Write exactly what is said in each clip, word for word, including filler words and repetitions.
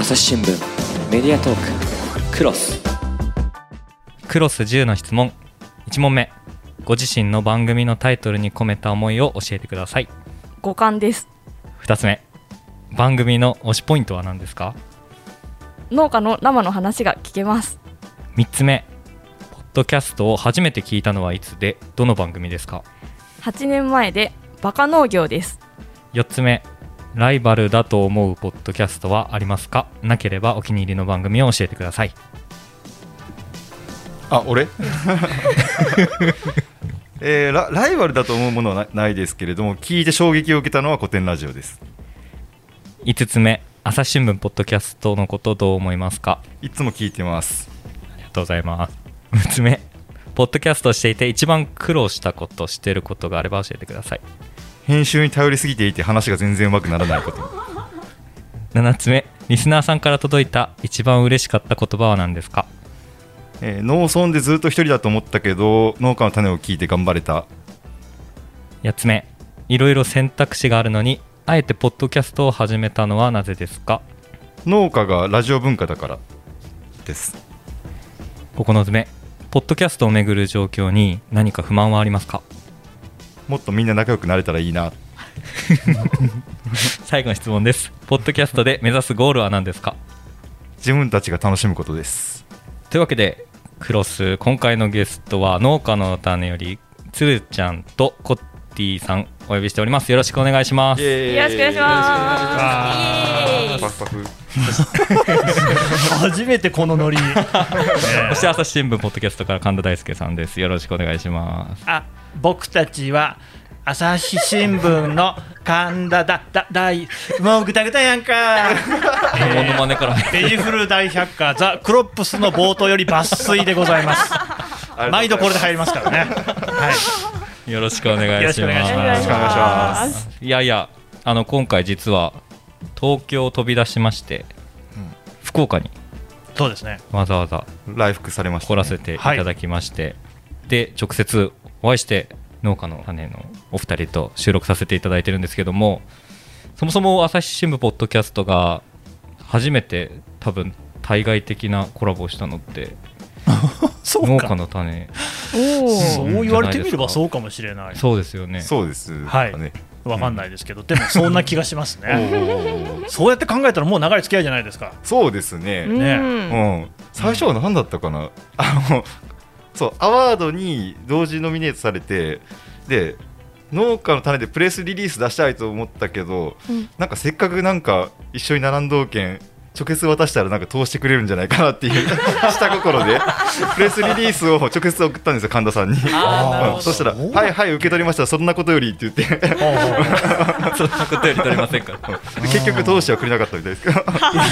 朝日新聞メディアトーククロスクロスじゅうの質問。いち問目、ご自身の番組のタイトルに込めた思いを教えてください。 五感です。 ふたつめ、番組の推しポイントは何ですか？ 農家の生の話が聞けます。 みっつめ、ポッドキャストを初めて聞いたのはいつでどの番組ですか？ はちねんまえでバカ農業です。 よっつめ、ライバルだと思うポッドキャストはありますか？なければお気に入りの番組を教えてください。 あ、俺えー、ラ, ライバルだと思うものは な, ないですけれども、聞いて衝撃を受けたのは古典ラジオです。 いつつめ、朝日新聞ポッドキャストのことどう思いますか？ いつも聞いてます。 ありがとうございます。むつめ、ポッドキャストをしていて一番苦労したこと、していることがあれば教えてください。 編集に頼りすぎていて話が全然うまくならないこと。 ななつめ、リスナーさんから届いた一番嬉しかった言葉は何ですか？ えー、農村でずっと一人だと思ったけど農家の種を聞いて頑張れた。 やっつめ、いろいろ選択肢があるのにあえてポッドキャストを始めたのはなぜですか？ 農家がラジオ文化だからです。 ここのつめ、ポッドキャストをめぐる状況に何か不満はありますか？ もっとみんな仲良くなれたらいいな。 最後の質問です。ポッドキャストで目指すゴールは何ですか？ 自分たちが楽しむことです。 というわけでクロス、今回のゲストは農家の種よりつるちゃんとコッティさんお呼びしております。よろしくお願いします。 よろしくお願いします。 パフパフ初めてこのノリそして朝日新聞ポッドキャストから神田大輔さんです。よろしくお願いします。 あ、僕たちは朝日新聞の神田だだ大もうぐたぐたやんか、えー、 モノマネからベジフル大百科ザ・クロップスの冒頭より抜粋でございます。毎度これで入りますからね、はい、 よろしくお願いします。 よろしくお願いします。 いやいや、あの今回実は東京を飛び出しまして、うん、福岡にそうですね、 わざわざ来福されました、ね、 来らせていただきまして、はい、で直接お会いして農家の種のお二人と収録させていただいてるんですけども、そもそも朝日新聞ポッドキャストが初めて多分対外的なコラボをしたのって農家の種。 そう言われてみればそうかもしれない。 そうですよね。 そうです、ね、 はい、分かんないですけど、うん、でもそんな気がしますね。そうやって考えたらもう長い付き合いじゃないですか。 そうですね、 ね、 うん、最初は何だったかな、あのそうアワードに同時ノミネートされて、で農家の種でプレスリリース出したいと思ったけど、うん、なんかせっかくなんか一緒に並んどうけん直接渡したらなんか通してくれるんじゃないかなっていう下心でプレスリリースを直接送ったんですよ、神田さんに。あ、うん、そしたらはいはい受け取りました、そんなことよりって言ってそんなことより取りませんから。 結局通してはくれなかったみたいですけど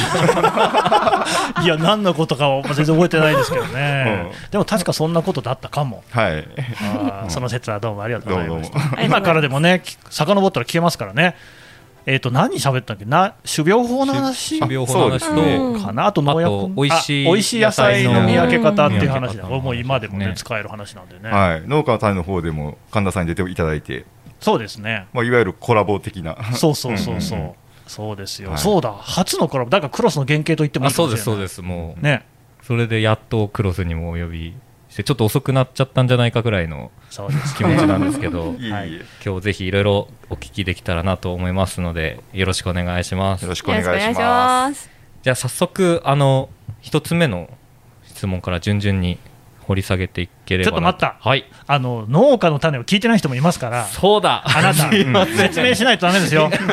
いや何のことかは全然覚えてないですけどね、うん、でも確かそんなことだったかも。 はい、 あ、その説はどうもありがとうございました。今からでもね遡ったら聞けますからね。えー、と何喋ったっけな、種苗法の話、 種苗法の話とかな、あと農薬、 おいしいおいしい野菜の見分け方っていう話だ。もう今でも、ね、使える話なんでね、 はい、農家の種の方でも神田さんに出ていただいて。 そうですね、 まあ、いわゆるコラボ的な。 そうそうそうそう、うんうん、そうですよ、はい、そうだ、初のコラボだからクロスの原型と言ってもいいかもしれない。 あ、そうですそうです、もう、 ね、 それでやっとクロスにもお呼びしてちょっと遅くなっちゃったんじゃないかぐらいの気持ちなんですけどいい、はい、 今日ぜひいろいろお聞きできたらなと思いますのでよろしくお願いします。 よろしくお願いします。 じゃあ早速あの一つ目の質問から順々に掘り下げていければ。 ちょっと待った、 はい、 あの農家の種を聞いてない人もいますから。 そうだ、 あなた説明しないとダメですよ、うん、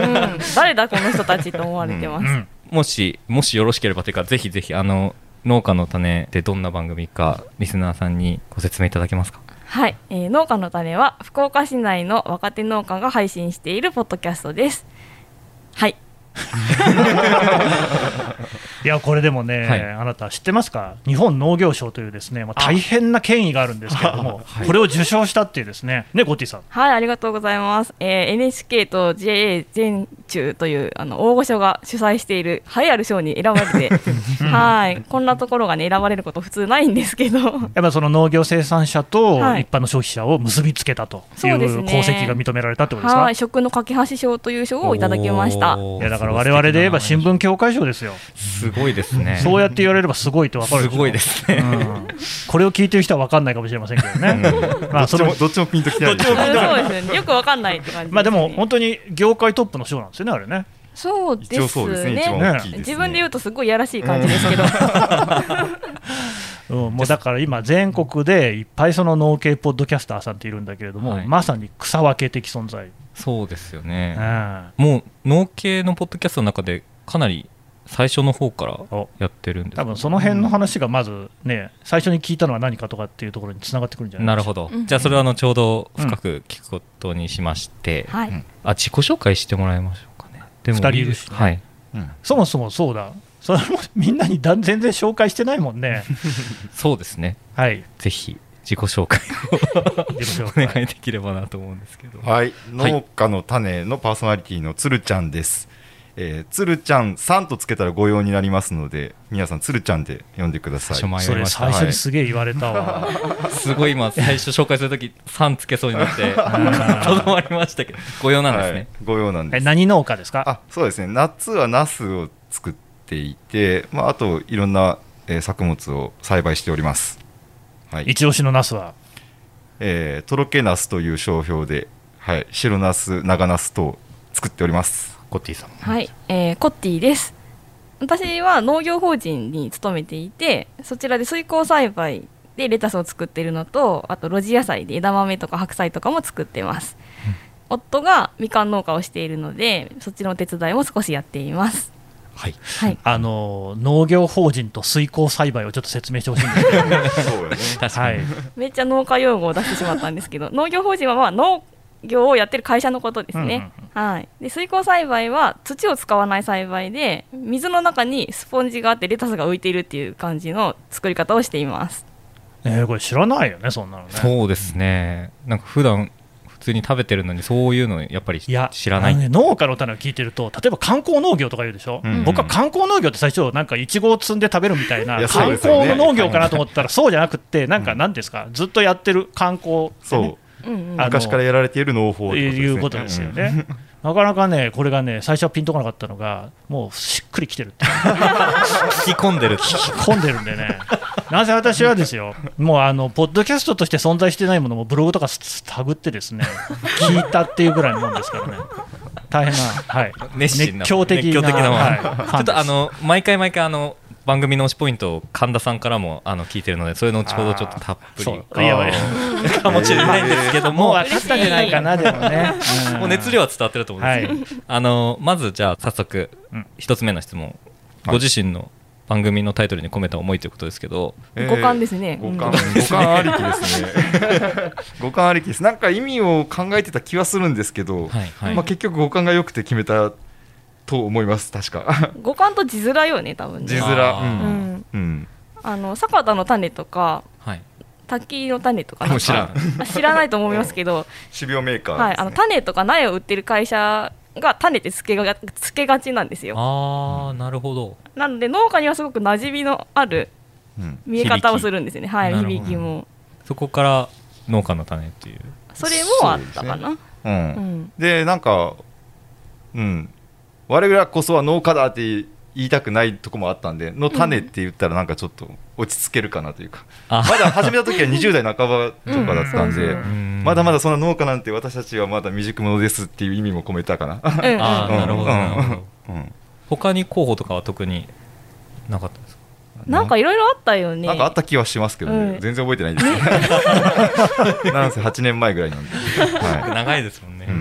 誰だこの人たちと思われてます、うんうん、 もしもしよろしければというか、ぜひぜひあの農家の種ってどんな番組かリスナーさんにご説明いただけますか？ はい、えー、農家の種は福岡市内の若手農家が配信しているポッドキャストです。はい。 いやこれでもね、はい、あなた知ってますか、日本農業賞というですね、まあ、大変な権威があるんですけれども、はい、これを受賞したっていうですね、ね、ゴッティさん。 はい、ありがとうございます、えー、エヌエイチケー と ジェーエー 全中というあの大御所が主催している栄えある賞に選ばれてはい、こんなところがね選ばれること普通ないんですけど、やっぱその農業生産者と一般の消費者を結びつけたという功績が認められたってことですか？ はい、食の架け橋賞という賞をいただきました。 いやだから我々で言えば新聞協会賞ですよ。 すすごいですね。 そうやって言われればすごいと分かるでしょ。 すごいですね、 うん、これを聞いてる人は分かんないかもしれませんけどね、うんまあ、そのどっちもピンときてないですそうですよね。よくわかんないって感じですね。 まあでも本当に業界トップの賞なんですよね、あれね。 そうですね。 一応そうですね、一番大きいですね。 自分で言うとすごいやらしい感じですけど、 うん、もうだから今全国でいっぱいその農系ポッドキャスターさんっているんだけれども、 はい、 まさに草分け的存在。 そうですよね、 うん、 もう農系のポッドキャストの中でかなり最初の方からやってるんです。 多分その辺の話がまずね、最初に聞いたのは何かとかっていうところにつながってくるんじゃないですか。 なるほど、じゃあそれは後ほど深く聞くことにしまして、 うん、はい、 あ自己紹介してもらいましょうかね。でもふたりいるし、ね、 はい、 うん、そもそもそうだ、それもみんなにだ全然紹介してないもんね。 そうですね、 はい、 ぜひ自己紹介をお願いできればなと思うんですけど。 はい、農家の種のパーソナリティのつるちゃんです。えー、つるちゃんさんとつけたらご用になりますので、皆さんつるちゃんで呼んでください。 それ最初にすげえ言われたわ、 はい、すごい今最初紹介するときさんつけそうになってとどまりましたけど、ご用なんですね、はい、 ご用なんです。 え何農家ですか？ あ、そうですね、夏はナスを作っていて、まあ、あといろんな、えー、作物を栽培しております。はい、 一押しのナスは、 えー、とろけナスという商標で、はい、白ナス、長ナス等作っております。 コッティさん。 はい、えー、コッティです。私は農業法人に勤めていて、そちらで水耕栽培でレタスを作っているのと、あと露地野菜で枝豆とか白菜とかも作ってます、うん、夫がみかん農家をしているので、そっちのお手伝いも少しやっています。 はい、 はい、 あの農業法人と水耕栽培をちょっと説明してほしいんですけどそうよね、 確かに、はい、 めっちゃ農家用語を出してしまったんですけど、農業法人はまあ農業をやってる会社のことですね、うんうんうん、はい、で水耕栽培は土を使わない栽培で、水の中にスポンジがあってレタスが浮いているっていう感じの作り方をしています。 えー、これ知らないよね、そんなのね。 そうですね、なんか普段普通に食べてるのにそういうのやっぱり知らない。いや、 ね、農家の種を聞いてると、例えば観光農業とか言うでしょ、うんうん、僕は観光農業って最初なんかイチゴを積んで食べるみたいな観光農業かなと思ったら、そうじゃなくってなんか何ですか、ずっとやってる観光、ね、 そううんうん、昔からやられている農法ということですよね、うん、なかなかね、これがね、最初はピンとこなかったのが、もうしっくりきてるって聞き込んでる聞き込んでるんでね、なぜ私はですよ、もうあのポッドキャストとして存在してないものもブログとかタグってですね、聞いたっていうぐらいのもんですからね、大変な、はい、 熱心な熱狂的な、 熱狂的な、 はい、 ちょっとあの毎回毎回あの番組の推しポイントを神田さんからもあの聞いてるので、それの後ほどちょっとたっぷりいやいやかもしれないんですけども、 もう分かったんじゃないかな、でもね、 うん、もう熱量は伝わってると思うんですけど、はい、あのまずじゃあ早速一つ目の質問、ご自身の番組のタイトルに込めた思いということですけど、 えー、五感ですね。 五感、五感ありきですね。五感ありきです。なんか意味を考えてた気はするんですけど、はいはい、まあ、結局五感が良くて決めたと思います。確か五感と字面よね、多分ね。 字面、うんうん、 あの坂田の種とか、はい、滝の種とかなんか知らん知らないと思いますけど、 種苗メーカーですね、 はい、あの種とか苗を売ってる会社が種ってつけがつけがちなんですよ。 あー、なるほど。 なので農家にはすごく馴染みのある見え方をするんですよね、うん、はい、響きも。 そこから農家の種っていう、 それもあったかな。 で,、ね、うんうん、でなんか、うん、我々こそは農家だって言いたくないとこもあったんで、の種って言ったらなんかちょっと落ち着けるかなというか、うん、まだ始めた時はにじゅう代半ばとかだったんで、まだまだそんな農家なんて私たちはまだ未熟者ですっていう意味も込めたかな。 ああ、なるほどなるほど、うん、他に候補とかは特になかったですか？ なんかいろいろあったよね。 なんかあった気はしますけどね、うん、全然覚えてないですなんせはちねんまえぐらいなんで、 はい、長いですもんね、うん、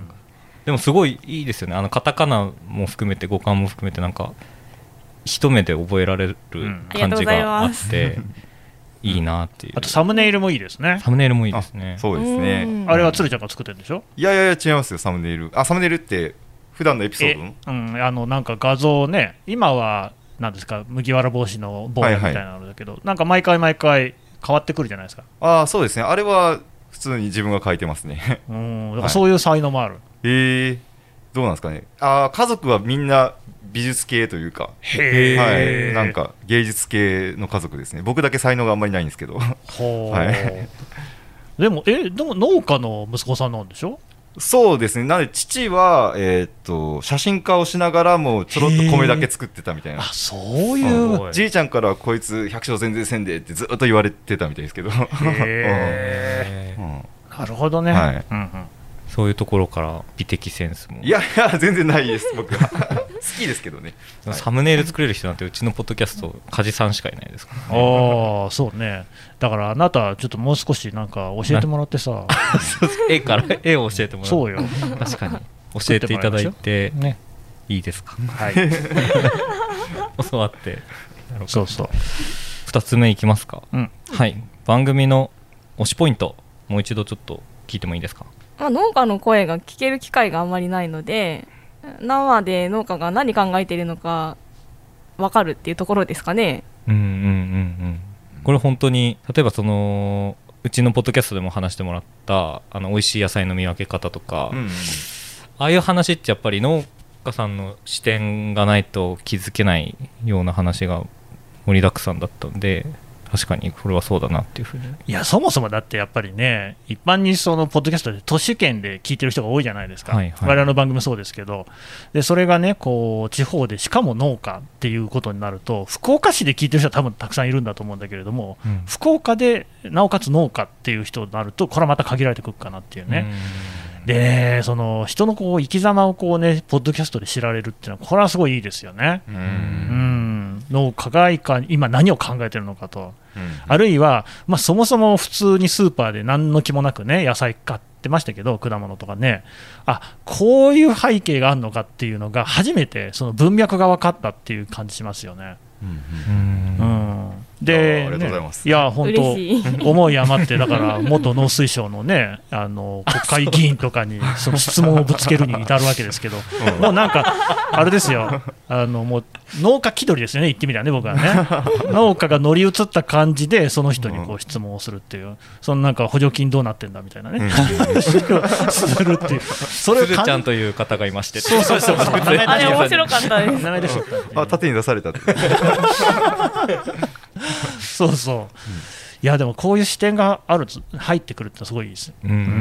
でもすごいいいですよね。あのカタカナも含めて五感も含めてなんか一目で覚えられる感じがあって、うん、いいなっていう。 あとサムネイルもいいですね。 サムネイルもいいですね。 そうですね。 あれは鶴ちゃんが作ってるんでしょ？ いやいやいや違いますよ。サムネイル、あ、サムネイルって普段のエピソードの、 うん、あのなんか画像ね、今はなんですか、麦わら帽子の坊やみたいなのだけど、はいはい、なんか毎回毎回変わってくるじゃないですか。 ああ、そうですね。あれは普通に自分が書いてますね。 うん、だからそういう才能もある。はい、 えー、どうなんですかね。あ、家族はみんな美術系というか、 へー、 はい、なんか芸術系の家族ですね。僕だけ才能があんまりないんですけど。 ほー、はい、でもえでも農家の息子さんなんでしょ？ そうですね。なので父は、えー、っと写真家をしながらもちょろっと米だけ作ってたみたいな。 あ、そういう。 じいちゃんからはこいつ百姓全然せんでってずっと言われてたみたいですけど。 へー、うん、なるほどね、 はい、 うんうん、 そういうところから美的センスも。 いやいや全然ないです僕は好きですけどね。 サムネイル作れる人なんてうちのポッドキャスト梶さんしかいないですからね。ああ、そうね。だからあなたちょっともう少しなんか教えてもらってさ絵から絵を教えてもらう。 そうよ、 確かに教えていただいて、ね、いいですか。はい教わって。 そうそう。 ふたつめいきますか、 うん、 はい。番組の推しポイントもう一度ちょっと聞いてもいいですか。 まあ、農家の声が聞ける機会があんまりないので、生で農家が何考えているのか分かるっていうところですかね。 うんうんうんうん。これ本当に例えばそのうちのポッドキャストでも話してもらったあの美味しい野菜の見分け方とか、うんうん、ああいう話ってやっぱり農家さんの視点がないと気づけないような話が盛りだくさんだったんで、確かにこれはそうだなっていうふうに。 いや、そもそもだってやっぱりね、一般にそのポッドキャストで都市圏で聞いてる人が多いじゃないですか、はいはい、我々の番組もそうですけど、でそれがねこう地方でしかも農家っていうことになると、福岡市で聞いてる人は多分たくさんいるんだと思うんだけれども、うん、福岡でなおかつ農家っていう人になるとこれはまた限られてくるかなっていうね。うでね、その人のこう生き様をこうねポッドキャストで知られるっていうのはこれはすごいいいですよね。うん、うん農家が今何を考えてるのかと、うん、あるいは、まあ、そもそも普通にスーパーで何の気もなくね野菜買ってましたけど、果物とかね、あこういう背景があるのかっていうのが初めてその文脈が分かったっていう感じしますよね。うんうんうんで、 ありがとうございます。 いや本当思い余ってだから元農水省のねあの国会議員とかにその質問をぶつけるに至るわけですけど、うん、もうなんかあれですよ、あのもう農家気取りですよね、言ってみたらね僕はね農家が乗り移った感じでその人にこう質問をするっていう、そのなんか補助金どうなってんだみたいなね、うん、するっていう、それをつるちゃんという方がいまして、 そうそうそうあれ面白かったです。 名前出しちゃったあ縦に出されたってそうそう、うん、いやでもこういう視点がある入ってくるってすごいいいです。うんうんうん、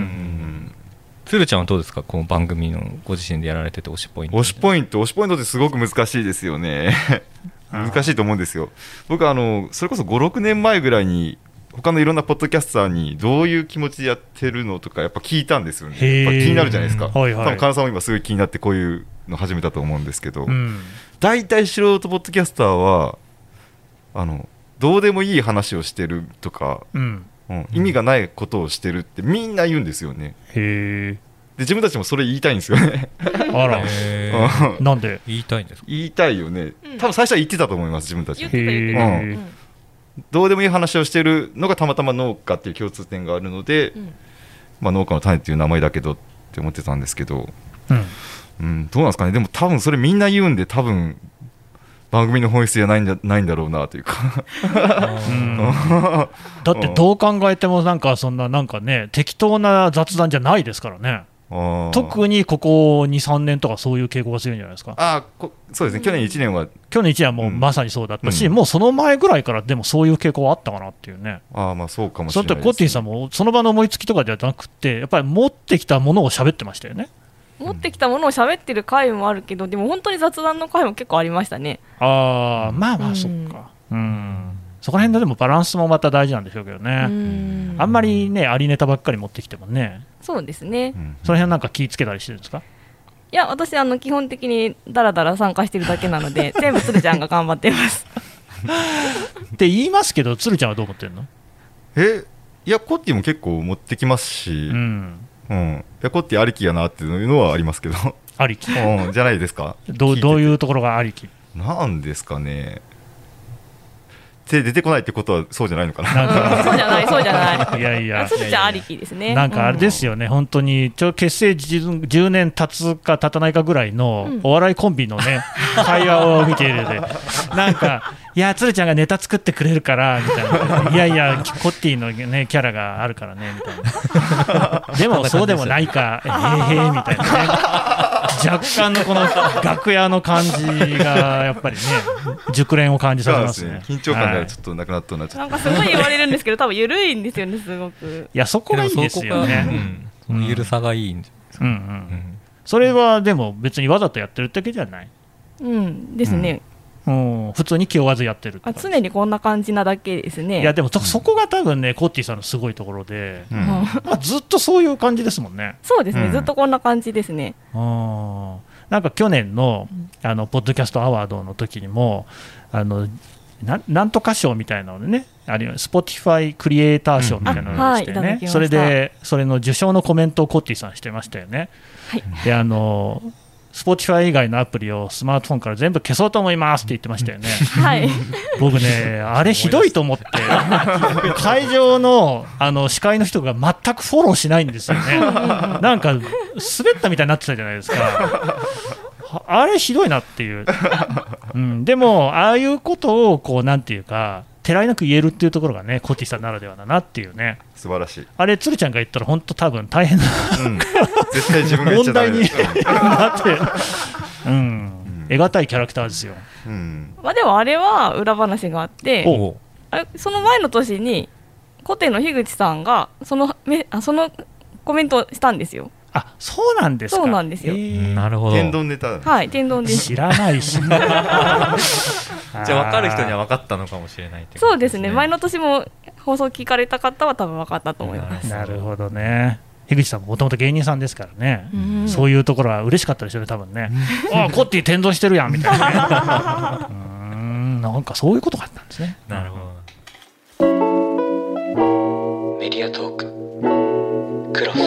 つるちゃんはどうですか、この番組のご自身でやられてて推しポイント。 推しポイント推しポイントってすごく難しいですよね難しいと思うんですよ。僕あのそれこそごろくねんまえぐらいに他のいろんなポッドキャスターにどういう気持ちでやってるのとかやっぱ聞いたんですよね。やっぱ気になるじゃないですか、はいはい、多分金さんも今すごい気になってこういうの始めたと思うんですけど、大体、うん、素人ポッドキャスターはあのどうでもいい話をしてるとか、うんうん、意味がないことをしてるってみんな言うんですよね。へー。で自分たちもそれ言いたいんですよねあらなんで言いたいんですか。 言いたいよね、多分最初は言ってたと思います自分たち。 言ってた言ってた、うん、 どうでもいい話をしてるのがたまたま農家っていう共通点があるので、うんまあ、農家の種っていう名前だけどって思ってたんですけど、うんうん、どうなんですかね。でも多分それみんな言うんで多分番組の本質じゃないんだ、ないんだろうなというかうんだってどう考えてもなんかそんななんかね適当な雑談じゃないですからね。特にここ にさんねんとかそういう傾向が強いんじゃないですか。 あこそうですね、去年いちねんは去年いちねんはもうまさにそうだったし、うん、もうその前ぐらいからでもそういう傾向はあったかなっていうね。 あまあそうかもしれないです、ね、 それってコッティさんもその場の思いつきとかじゃなくてやっぱり持ってきたものを喋ってましたよね。 持ってきたものを喋ってる回もあるけど、でも本当に雑談の回も結構ありましたね。 あまあまあそっか、うん、うんそこら辺のでもバランスもまた大事なんでしょうけどね。うんあんまりねありネタばっかり持ってきてもね。 そうですね、 うん、その辺なんか気ぃつけたりしてるんですか。 いや私あの基本的にダラダラ参加してるだけなので全部つるちゃんが頑張ってますって言いますけど、つるちゃんはどう思ってるの。 えいやコッティも結構持ってきますし、うんうん、いやコッティありきやなっていうのはありますけどありき、 うん、じゃないですかどう、どういうところがありきなんですかね。手出てこないってことはそうじゃないのかな。 なんかそうじゃないそうじゃない。 いやいや。 つるちゃんありきですね。 なんかあれですよね、うん、本当にちょ結成じゅうねん経つか経たないかぐらいのお笑いコンビのね、うん、会話を見ているで、なんかいやつるちゃんがネタ作ってくれるからみたいな、いやいやコッティのねキャラがあるからねみたいな。でもそうでもないか、えー、へーみたいなね。若干のこの楽屋の感じがやっぱりね熟練を感じさせますね。 緊張感がちょっとなくなったな、はい、 なんかすごい言われるんですけど多分緩いんですよねすごく。 いやそこがいいですよね。 その緩さがいいんですうんうんうん、それはでも別にわざとやってるってわけじゃない、 うんですね、 うん、普通に気負わずやってるってあ常にこんな感じなだけですね。 いやでもそこが多分ねコッティさんのすごいところで、 うんまあ、ずっとそういう感じですもんね。 そうですね、 うん、 ずっとこんな感じですね。 あなんか去年のあのポッドキャストアワードの時にもあのな, なんとか賞みたいなのでね、あるいは Spotify クリエイター賞みたいなのをしてね、うん、それでそれの受賞のコメントをコッティさんしてましたよね。 はい、 であの Spotify 以外のアプリをスマートフォンから全部消そうと思いますって言ってましたよね。 はい僕ねあれひどいと思って会場 の, あの司会の人が全くフォローしないんですよね。なんか滑ったみたいになってたじゃないですか。あれひどいなっていう、うん、でもああいうことをこうなんていうかてらいなく言えるっていうところがねコッティさんならではだなっていうね。 素晴らしい。 あれ鶴ちゃんが言ったら本当多分大変な、 うん、絶対自分が言っちゃダメ問題になって、うんうん、得難いキャラクターですよ、 うんまあ、でもあれは裏話があっておあれその前の年にコテの樋口さんがそのめあそのコメントをしたんですよ。 あ、そうなんですか。 そうなんですよ。 なるほど。 天丼ネタ。 はい、天丼です。 知らないし。じゃあ分かる人には分かったのかもしれないってことですね。 そうですね。前の年も放送聞かれた方は多分分かったと思います。 なるほどね。樋口さんももともと芸人さんですからね、うん、そういうところは嬉しかったでしょうね、多分ね。ああ、コッティ天丼してるやんみたいなね。うーん、なんかそういうことがあったんですね。 なるほど。 メディアトーククロス。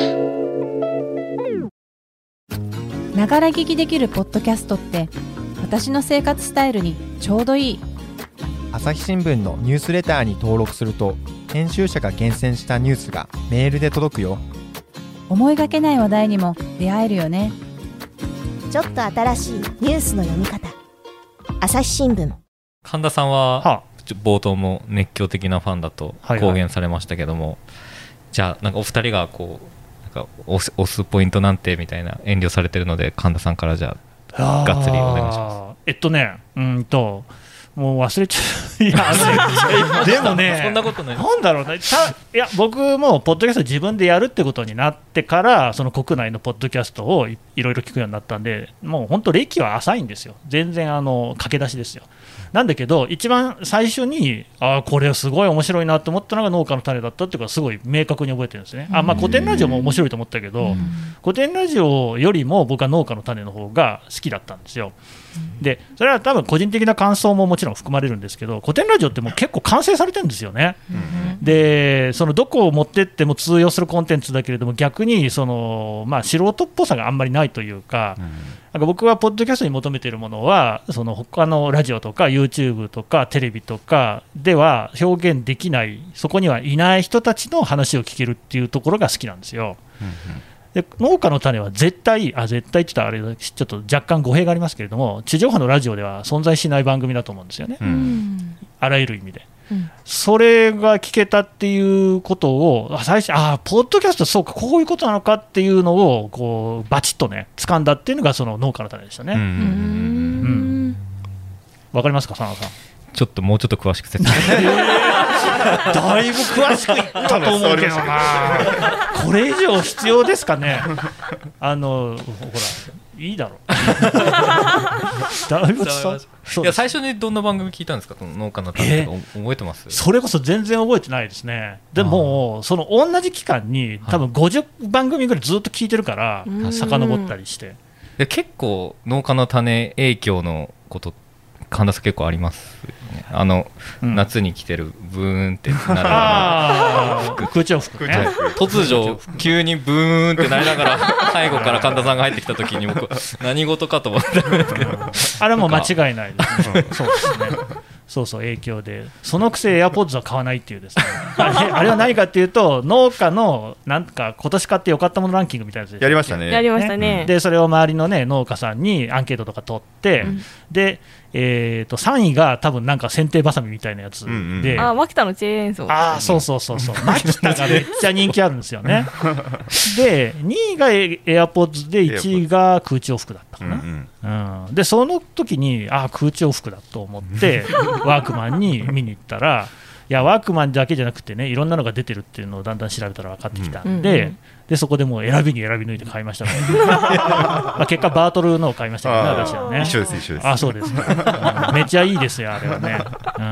ながら聞きできるポッドキャストって私の生活スタイルにちょうどいい。 朝日新聞のニュースレターに登録すると編集者が厳選したニュースがメールで届くよ。 思いがけない話題にも出会えるよね。 ちょっと新しいニュースの読み方。朝日新聞。 神田さんは、はあ、冒頭も熱狂的なファンだと公言されましたけども、はいはい、じゃあなんかお二人がこうなんか押す、押すポイントなんてみたいな遠慮されてるので神田さんからじゃあがっつりお願いします。 えっとねうんともう忘れちゃう。いやあのでもねそんなことない。 なんだろうね。いや僕もポッドキャスト自分でやるってことになってからその国内のポッドキャストをいろいろ聞くようになったんで、もう本当歴は浅いんですよ。全然あの駆け出しですよ。なんだけど一番最初にあこれすごい面白いなと思ったのが農家の種だったっていうかすごい明確に覚えてるんですね。あ、まあ、古典ラジオも面白いと思ったけど古典ラジオよりも僕は農家の種の方が好きだったんですよ。でそれは多分個人的な感想ももちろん含まれるんですけど古典ラジオってもう結構完成されてるんですよね。でそのどこを持ってっても通用するコンテンツだけれども逆にその、まあ、素人っぽさがあんまりないというか、なんか僕はポッドキャストに求めているものはその他のラジオとか YouTube とかテレビとかでは表現できないそこにはいない人たちの話を聞けるっていうところが好きなんですよ。で農家の種は絶対あ絶対って言ったらあれちょっと若干語弊がありますけれども地上波のラジオでは存在しない番組だと思うんですよね、うん、あらゆる意味で、うん、それが聞けたっていうことを最初あポッドキャストそうかこういうことなのかっていうのをこうバチッとね掴んだっていうのがその農家の種でしたね。うんうん、わかりますか佐野さん。 ちょっともうちょっと詳しく説明だいぶ詳しく言ったと思うけどなこれ以上必要ですかね。あのほらいいだろだいぶさいや最初にどんな番組聞いたんですか。農家の種とか覚えてます？ それこそ全然覚えてないですね。でもその同じ期間に多分ごじゅうばんぐみぐらいずっと聞いてるから遡ったりして。 で結構農家の種影響のことって神田さん結構ありますよね。あの、うん、夏に来てるブーンってなるあ空調服、ね、 突如急にブーンってなりながら背後から神田さんが入ってきた時に僕何事かと思ったんですけどあれも間違いないですね。そうですねそうそう影響でそのくせエアポッズは買わないっていうですねあれ、あれは何かっていうと農家のなんか今年買ってよかったものランキングみたいなやつやりましたね。 やりましたね。 でそれを周りの、ね、農家さんにアンケートとか取って、うん、でえー、とさんいが多分なんか剪定バサミみたいなやつで、うんうん、 あマキタのチェーン演奏、 あそうそうそうそうマキタがめっちゃ人気あるんですよねでにいがエアポッズでいちいが空調服だったかな、うんうんうん、でその時にあ空調服だと思ってワークマンに見に行ったらいやワークマンだけじゃなくてね、いろんなのが出てるっていうのをだんだん調べたら分かってきたんで、うんうん、でそこでもう選びに選び抜いて買いましたまあ結果バートルのを買いましたけどね、私はね。 一緒です一緒です。 あ、そうです、ね、うん、めっちゃいいですよあれはね、うん、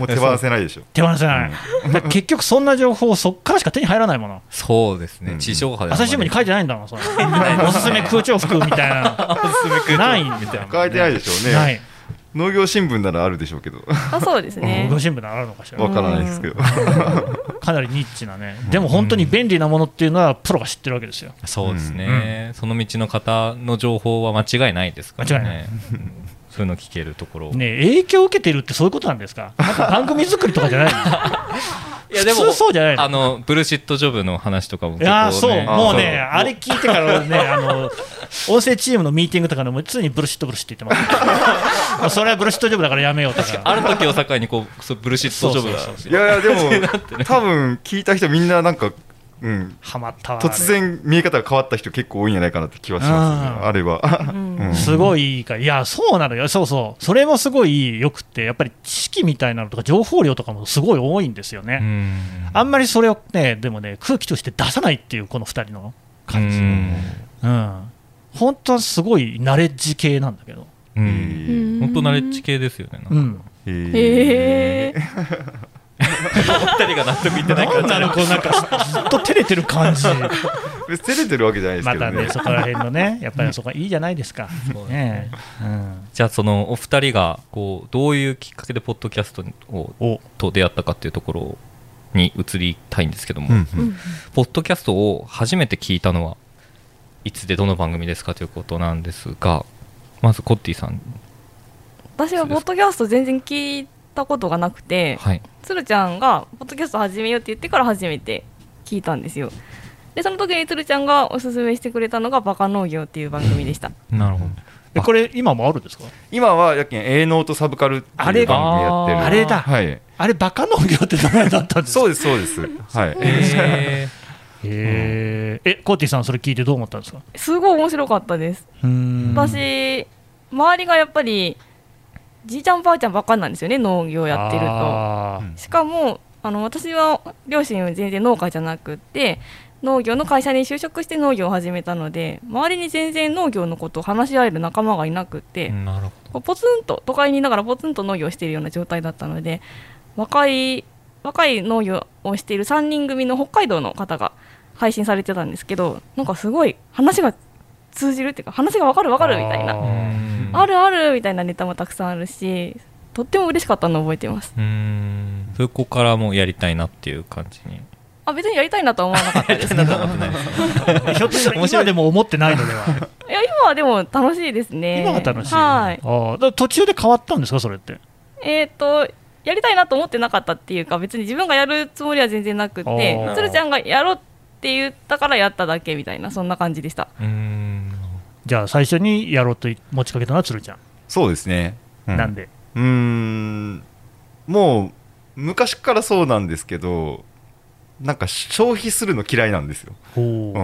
もう手放せないでしょ。 手放せない、うん、結局そんな情報そっからしか手に入らないもの。 そうですね、地上波で朝日新聞に書いてないんだもんそおすすめ空調服みたいなおすすめ空調ないみたいな、ね、 書いてないでしょうね。ない。農業新聞ならあるでしょうけど。 あ、そうですね。 農業新聞ならあるのかしら。 わからないですけど。 かなりニッチなね。でも本当に便利なものっていうのはプロが知ってるわけですよ。 そうですね。うん、その道の方の情報は間違いないですからね。間違いない。そういうの聞けるところ。 ね、影響を受けてるってそういうことなんですか。なんか番組作りとかじゃない。 いやでもそうじゃないの。あのブルシットジョブの話とかも結構、ね、いやそうもうねあれ聞いてからねあの音声チームのミーティングとかでも常にブルシットブルシット言ってます。それはブルシットジョブだからやめようとか。 ある時を境にこうそうブルシットジョブだ。 いやいやでも多分聞いた人みんななんか。うん、 はまったわ。 突然見え方が変わった人結構多いんじゃないかなって気はしますね、あれは、 うん、すごいいいかいやそうなのよ。そうそうそれもすごいよくてやっぱり知識みたいなのとか情報量とかもすごい多いんですよね。うんあんまりそれをねでもね空気として出さないっていうこのふたりの感じ。うんうん本当はすごいナレッジ系なんだけどうん本当ナレッジ系ですよね。 うんへえお二人が納得いってないからなんなのこうなんかずっと照れてる感じ。照れてるわけじゃないですけどね。 またねそこら辺のねやっぱりそこはいいじゃないですか。そうね、 うん、じゃあそのお二人がこうどういうきっかけでポッドキャストをと出会ったかっていうところに移りたいんですけども、うんうん、ポッドキャストを初めて聞いたのはいつでどの番組ですかということなんですが、まずコッティさん。 私はポッドキャスト全然聞いたことがなくて、はい、鶴ちゃんがポッドキャスト始めようって言ってから初めて聞いたんですよ。でその時に鶴ちゃんがおすすめしてくれたのがバカ農業っていう番組でした。 なるほど。 えこれ今もあるんですか。 今はやけん営農とサブカルっていう番組やってる。 あれだ、 はい、 あれバカ農業って名前だったんですか。 そうですそうです。はい。 えー、えー、えコーティさんそれ聞いてどう思ったんですか。 すごい面白かったです。うーん私周りがやっぱりじいちゃんばあちゃんばっかりなんですよね農業やってると。しかもあの私は両親は全然農家じゃなくって農業の会社に就職して農業を始めたので周りに全然農業のことを話し合える仲間がいなくって、なるほどポツンと都会にいながらポツンと農業をしているような状態だったので若い若い農業をしているさんにん組の北海道の方が配信されてたんですけどなんかすごい話が通じるっていうか話が分かる分かるみたいな あ, あるあるみたいなネタもたくさんあるしとっても嬉しかったのを覚えてます。 うーんそこからもうやりたいなっていう感じに。 あ別にやりたいなとは思わなかったですけどひょっとしたら今でも思ってないのでは。 いや今はでも楽しいですね。 今は楽しい、 はい、 あだ途中で変わったんですかそれって。 えっ、ー、とやりたいなと思ってなかったっていうか別に自分がやるつもりは全然なくて鶴ちゃんがやろうって言ったからやっただけみたいなそんな感じでした。 うーんじゃあ最初にやろうと持ちかけたのは鶴ちゃん。 そうですね、 うん、なんでうーんもう昔からそうなんですけどなんか消費するの嫌いなんですよ。うん、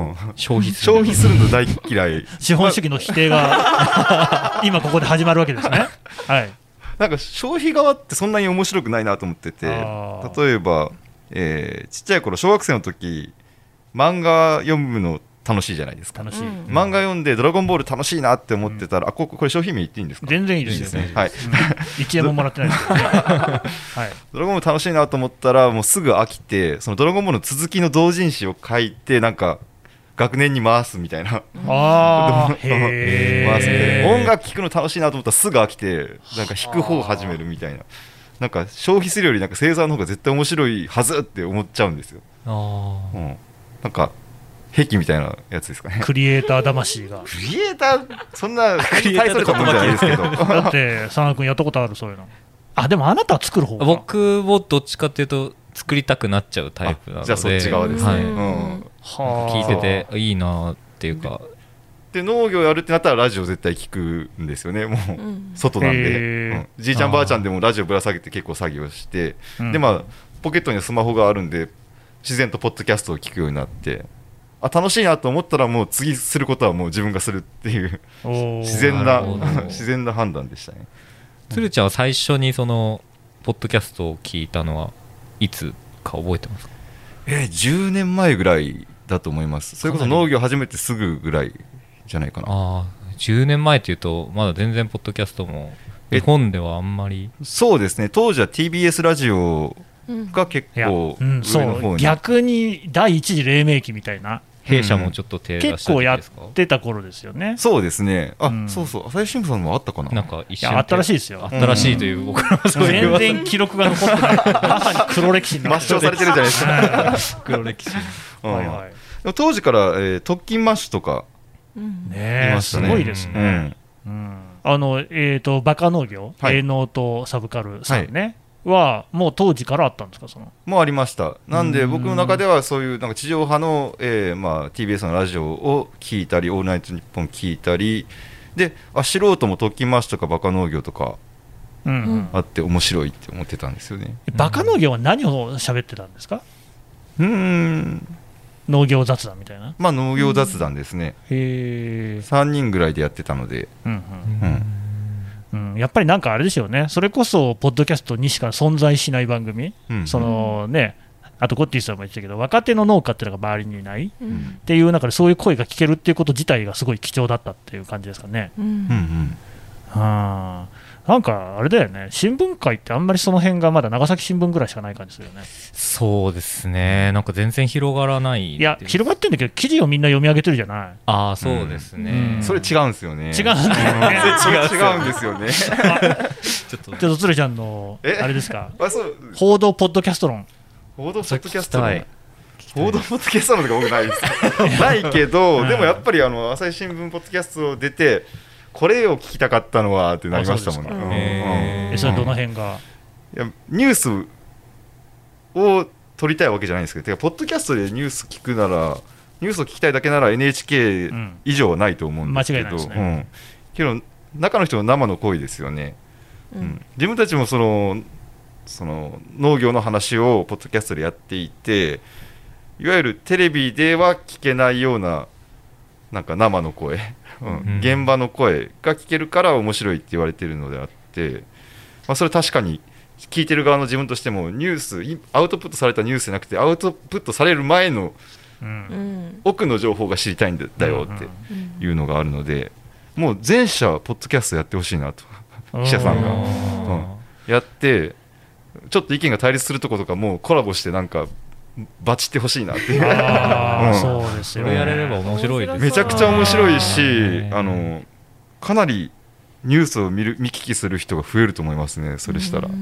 消費する消費するの大嫌い。 資本主義の否定が今ここで始まるわけですね。はい。 なんか消費側ってそんなに面白くないなと思ってて、例えば、えー、ちっちゃい頃小学生の時漫画読むの楽しいじゃないですか。楽しい、うん、漫画読んでドラゴンボール楽しいなって思ってたら、うん、あここれ商品名言っていいんですか。 全然いいですよね。 はい、 うん、いちえんももらってないですけどね。はい、 ドラゴンボール楽しいなと思ったらもうすぐ飽きてそのドラゴンボールの続きの同人誌を書いてなんか学年に回すみたいな。 あーへー回すみたいな。音楽聴くの楽しいなと思ったらすぐ飽きてなんか弾く方を始めるみたいな。なんか消費するよりなんか生産の方が絶対面白いはずって思っちゃうんですよ。あ、うん、なんか癖みたいなやつですかね。 クリエイター魂が。 クリエイターそんな大それたもんじゃないですけど。 だって佐野君やったことあるそういうの。あでもあなたは作る方か。 僕もどっちかっていうと作りたくなっちゃうタイプなので。 じゃあそっち側ですね。はい、うん、 聞いてていいなっていうか。 で農業やるってなったらラジオ絶対聞くんですよね。もう、うん、外なんで、うん、じいちゃんばあちゃんでもラジオぶら下げて結構作業して、うん、でまあポケットにはスマホがあるんで自然とポッドキャストを聞くようになって。あ楽しいなと思ったらもう次することはもう自分がするっていう自然な自然な判断でしたね。 鶴ちゃんは最初にそのポッドキャストを聞いたのはいつか覚えてますか？ えー、じゅうねんまえぐらいだと思います。それこそ農業始めてすぐぐらいじゃないかな。 ああ、じゅうねんまえっていうとまだ全然ポッドキャストも日本ではあんまり。 そうですね、当時は ティービーエス ラジオが結構上の方に、 うん、逆に第一次黎明期みたいな、 弊社もちょっと手出したりですか？ 結構やってた頃ですよね。 そうですね。あ、 うん、 そうそう、朝日新聞さんもあったかな。 なんか一瞬あったらしいですよ。 あったらしいという、うん、僕らもそういう全然記録が残ってない。まさに黒歴史に抹消されてるじゃないですか。 黒歴史。 うん、はいはい。当時から、えー、特勤マッシュとか、 うん、ねえ、すごいですね。うんうん、あのえーとバカ農業、はい、営農とサブカルさんね。はいはもう当時からあったんですか？そのもうありました。なんで僕の中ではそういうなんか地上波の、えーまあ、ティービーエス のラジオを聞いたり、オールナイトニッポン聞いたりで、あ素人も特勤マッシュとかバカ農業とかあって面白いって思ってたんですよね。 うん、バカ農業は何を喋ってたんですか？ うーん農業雑談みたいな。 まあ農業雑談ですね。 うん、へさんにんぐらいでやってたので、うんうんうんうん、やっぱりなんかあれですよね、それこそポッドキャストにしか存在しない番組、うんうん、そのね、あとゴッティさんも言ってたけど、若手の農家っていうのが周りにいない、うん、っていう中で、そういう声が聞けるっていうこと自体がすごい貴重だったっていう感じですかね。うんうん、はあ、なんかあれだよね、新聞界ってあんまりその辺がまだ長崎新聞ぐらいしかない感じするよね。 そうですね、なんか全然広がらない。 いや、広がってるんだけど、記事をみんな読み上げてるじゃない。 ああ、そうですね、 うん、それ違うんですよね。 違うんですよね。 違うんですよね。 ちょっと、ちょっとつるちゃんのあれですか、報道ポッドキャスト論。 報道ポッドキャスト論。報道ポッドキャスト論とか僕ないですないけど、うん、でもやっぱりあの朝日新聞ポッドキャスト出て、これを聞きたかったのはってなりましたもんね。うん、 えー、それはどの辺が？ いや、ニュースを撮りたいわけじゃないんですけど、てかポッドキャストでニュース聞くなら、ニュースを聞きたいだけなら エヌエイチケー 以上はないと思うんですけど、うん、間違いないですね。うん、けど中の人の生の声ですよね。うんうん、自分たちもそのその農業の話をポッドキャストでやっていて、いわゆるテレビでは聞けないようななんか生の声、うんうん、現場の声が聞けるから面白いって言われているのであって、まあ、それ確かに聞いてる側の自分としても、ニュースアウトプットされたニュースじゃなくて、アウトプットされる前の奥の情報が知りたいんだよっていうのがあるので、もう全社ポッドキャストやってほしいなと記者さんが、うん、やって、ちょっと意見が対立するところとかもコラボしてなんかバチってほしいなっていう。 あ、うん、そうですよね。 それやれれば面白いです。 めちゃくちゃ面白いし、あのかなりニュースを見る見聞きする人が増えると思いますね。それしたら、うんうん、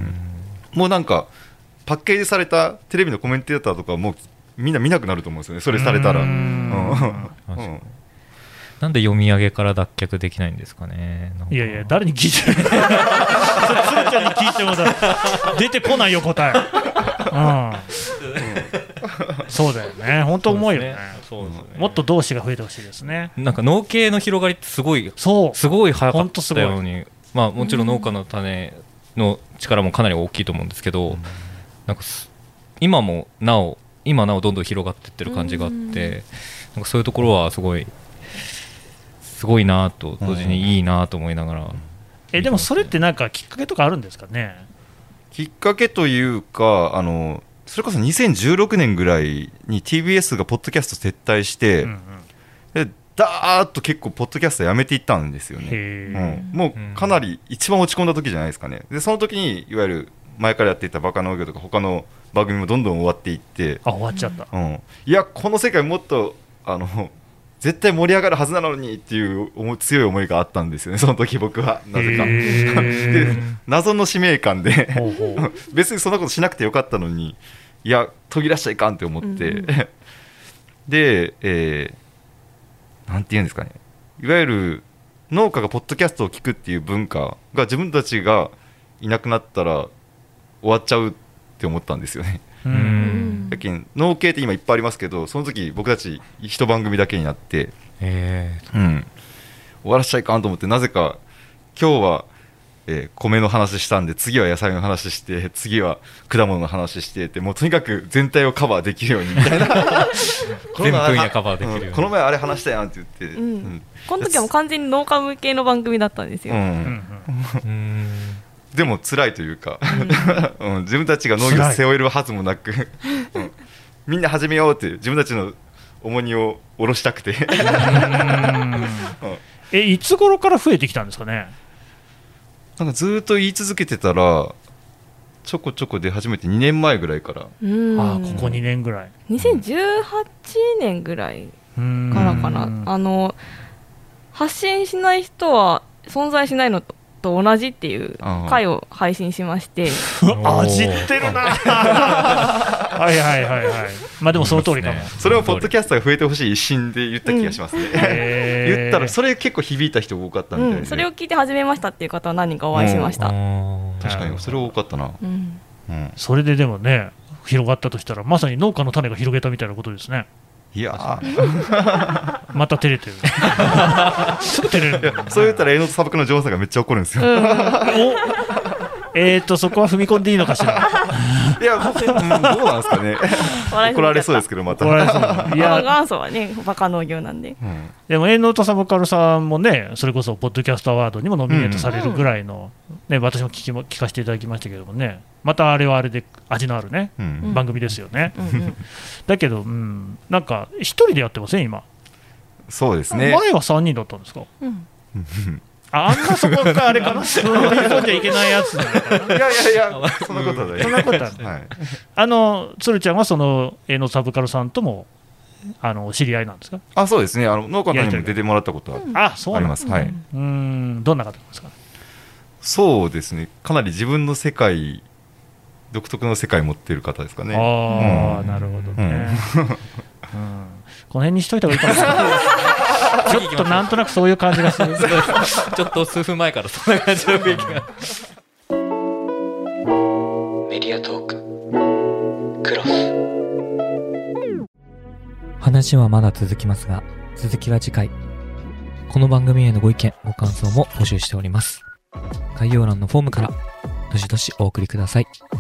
もうなんかパッケージされたテレビのコメンテーターとかもうみんな見なくなると思うんですよね。それされたら、うんうん、 なんで読み上げから脱却できないんですかね。なんかいやいや、誰に聞いてるそれつるちゃんに聞いてもだ出てこないよ答え、うんうん、そうだよね、本当思うよね。そうですね、もっと同志が増えてほしいですね。 なんか農系の広がりってすごい、そうすごい早かったように、まあ、もちろん農家の種の力もかなり大きいと思うんですけど、うん、なんか今もなお今なおどんどん広がっていってる感じがあって、うん、なんかそういうところはすごいすごいなと同時にいいなと思いながら、うん、 えでもそれってなんかきっかけとかあるんですかね。 きっかけというか、あのそれこそにせんじゅうろくねんぐらいに ティービーエス がポッドキャスト撤退して、うんうん、でダーッと結構ポッドキャストやめていったんですよね、うん、もうかなり一番落ち込んだ時じゃないですかね。でその時にいわゆる前からやっていたバカ農業とか他の番組もどんどん終わっていって、 あ終わっちゃった、 うん、いやこの世界もっとあの絶対盛り上がるはずなのにっていう強い思いがあったんですよね、その時僕は。なぜかで謎の使命感でほうほう別にそんなことしなくてよかったのに、いや途切らしちゃいかんって思って、うんうん、で、えー、なんて言うんですかね、いわゆる農家がポッドキャストを聞くっていう文化が自分たちがいなくなったら終わっちゃうって思ったんですよね。うん、だけど農系って今いっぱいありますけど、その時僕たち一番組だけになって、えーうん、終わらしちゃいかんと思って、なぜか今日は、えー、米の話したんで次は野菜の話して、次は果物の話してって、もうとにかく全体をカバーできるようにみたいな全分野カバーできるように、 うん、この前あれ話したやんって言って、うんうん、この時はもう完全に農家向けの番組だったんですよ、うんうん、 でも辛いというか、うんうん、自分たちが農業を背負えるはずもなく、うん、みんな始めようって自分たちの重荷を下ろしたくてうん、 えいつ頃から増えてきたんですかね。 なんかずっと言い続けてたらちょこちょこ出始めてにねんまえぐらいから。 うんあここにねんぐらい、 にせんじゅうはちねんぐらいからかな。あの発信しない人は存在しないのとと同じっていう回を配信しましてあ知ってるなはいはいはいはい、まあでもその通りかも、ね、 それをポッドキャストが増えてほしい一心で言った気がしますね、うん、言ったらそれ結構響いた人が多かったみたいで、 うん、それを聞いて始めましたっていう方は何人かお会いしました。 確かにそれ多かったな、うんうん、それででもね広がったとしたらまさに農家の種が広げたみたいなことですね。 いやまた照れてるすぐ照れる、ね、 そう言ったら江ノサブクのジョンさんがめっちゃ怒るんですよ、うん、おえーとそこは踏み込んでいいのかしらいや、うん、どうなんですかね怒られそうですけどまた怒られそういや元祖はねバカ農業なんで、うん、 でも江ノサブカルさんもねそれこそポッドキャストアワードにもノミネートされるぐらいの、うんね、私も聞きも聞かせていただきましたけどもねまたあれはあれで味のあるね、うん、番組ですよね、うんうん、だけど、うん、なんか一人でやってません今。 そうですね前はさんにんだったんですか、うん、あんなそこかあれかなそういうじゃいけないやつなのかないやいやいやそんなことはないそんなことはない、はい、あの鶴ちゃんはその江ノサブカルさんともあの知り合いなんですか。 あそうですねあの農家の方にも出てもらったことはあそうあります、はい、 うんどんな方ですか。 そうですねかなり自分の世界独特の世界を持っている方ですかね。 ああ、うん、なるほどね、うんうん、この辺にしといた方がいいかもしれないちょっとなんとなくそういう感じがするちょっと数分前からそんな感じの雰囲気がメディアトーククロス。 話はまだ続きますが続きは次回。この番組へのご意見ご感想も募集しております。概要欄のフォームからどしどしお送りください。